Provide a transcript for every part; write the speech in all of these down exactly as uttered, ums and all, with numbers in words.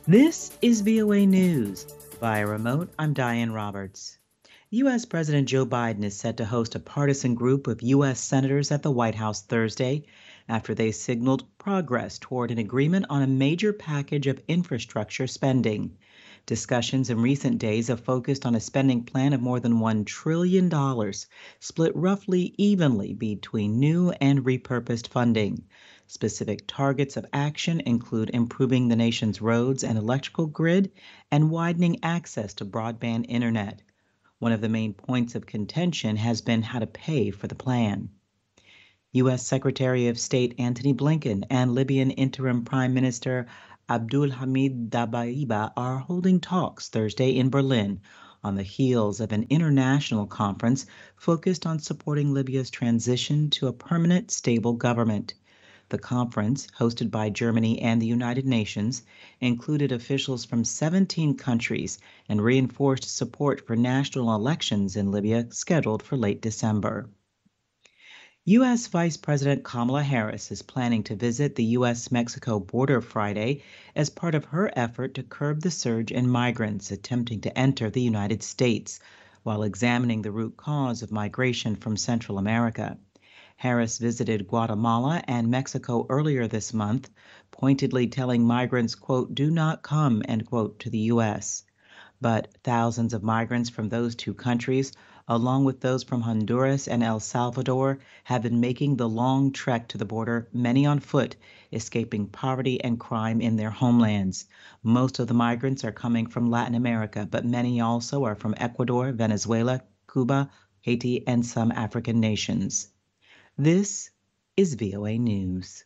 This is V O A News. Via remote, I'm Diane Roberts. U S. President Joe Biden is set to host a partisan group of U S senators at the White House Thursday after they signaled progress toward an agreement on a major package of infrastructure spending. Discussions in recent days have focused on a spending plan of more than one trillion dollars, split roughly evenly between new and repurposed funding. Specific targets of action include improving the nation's roads and electrical grid and widening access to broadband internet. One of the main points of contention has been how to pay for the plan. U S. Secretary of State Antony Blinken and Libyan Interim Prime Minister Abdul Hamid Dabaiba are holding talks Thursday in Berlin on the heels of an international conference focused on supporting Libya's transition to a permanent, stable government. The conference, hosted by Germany and the United Nations, included officials from seventeen countries and reinforced support for national elections in Libya scheduled for late December. U S. Vice President Kamala Harris is planning to visit the U S Mexico border Friday as part of her effort to curb the surge in migrants attempting to enter the United States, while examining the root cause of migration from Central America. Harris visited Guatemala and Mexico earlier this month, pointedly telling migrants, quote, "do not come," end quote, to the U S. But thousands of migrants from those two countries, along with those from Honduras and El Salvador, have been making the long trek to the border, many on foot, escaping poverty and crime in their homelands. Most of the migrants are coming from Latin America, but many also are from Ecuador, Venezuela, Cuba, Haiti, and some African nations. This is V O A News.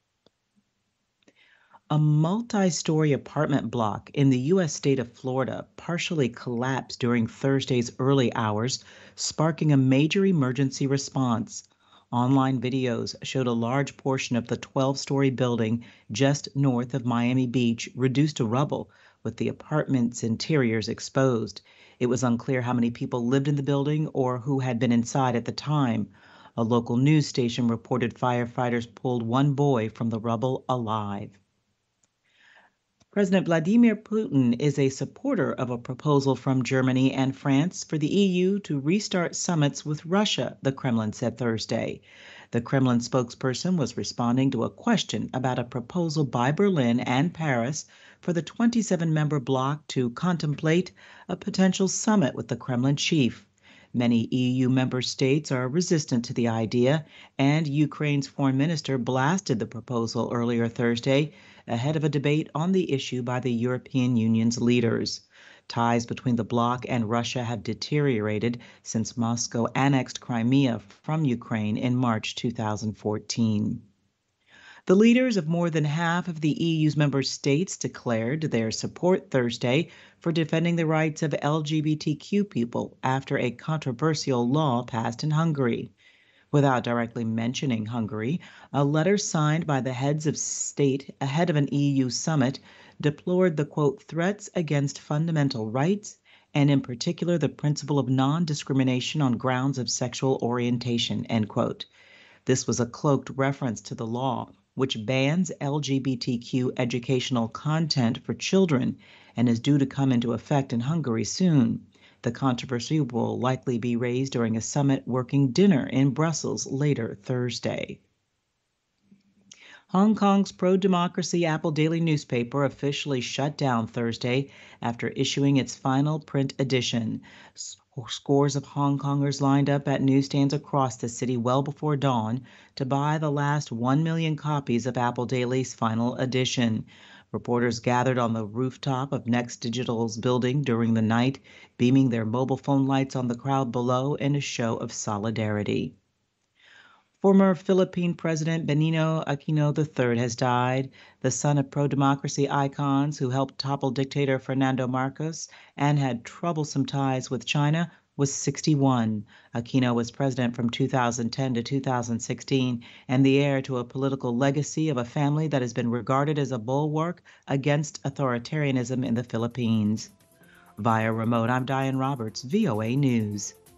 A multi-story apartment block in the U S state of Florida partially collapsed during Thursday's early hours, sparking a major emergency response. Online videos showed a large portion of the twelve-story building just north of Miami Beach reduced to rubble, with the apartment's interiors exposed. It was unclear how many people lived in the building or who had been inside at the time. A local news station reported firefighters pulled one boy from the rubble alive. President Vladimir Putin is a supporter of a proposal from Germany and France for the E U to restart summits with Russia, the Kremlin said Thursday. The Kremlin spokesperson was responding to a question about a proposal by Berlin and Paris for the twenty-seven member bloc to contemplate a potential summit with the Kremlin chief. Many E U member states are resistant to the idea, and Ukraine's foreign minister blasted the proposal earlier Thursday ahead of a debate on the issue by the European Union's leaders. Ties between the bloc and Russia have deteriorated since Moscow annexed Crimea from Ukraine in March two thousand fourteen. The leaders of more than half of the E U's member states declared their support Thursday for defending the rights of L G B T Q people after a controversial law passed in Hungary. Without directly mentioning Hungary, a letter signed by the heads of state ahead of an E U summit deplored the, quote, threats against fundamental rights, and in particular the principle of non-discrimination on grounds of sexual orientation, end quote. This was a cloaked reference to the law, which bans L G B T Q educational content for children and is due to come into effect in Hungary soon. The controversy will likely be raised during a summit working dinner in Brussels later Thursday. Hong Kong's pro-democracy Apple Daily newspaper officially shut down Thursday after issuing its final print edition. Scores of Hong Kongers lined up at newsstands across the city well before dawn to buy the last one million copies of Apple Daily's final edition. Reporters gathered on the rooftop of Next Digital's building during the night, beaming their mobile phone lights on the crowd below in a show of solidarity. Former Philippine President Benigno Aquino the third has died, the son of pro-democracy icons who helped topple dictator Fernando Marcos and had troublesome ties with China, was sixty-one. Aquino was president from two thousand ten to two thousand sixteen and the heir to a political legacy of a family that has been regarded as a bulwark against authoritarianism in the Philippines. Via remote, I'm Diane Roberts, V O A News.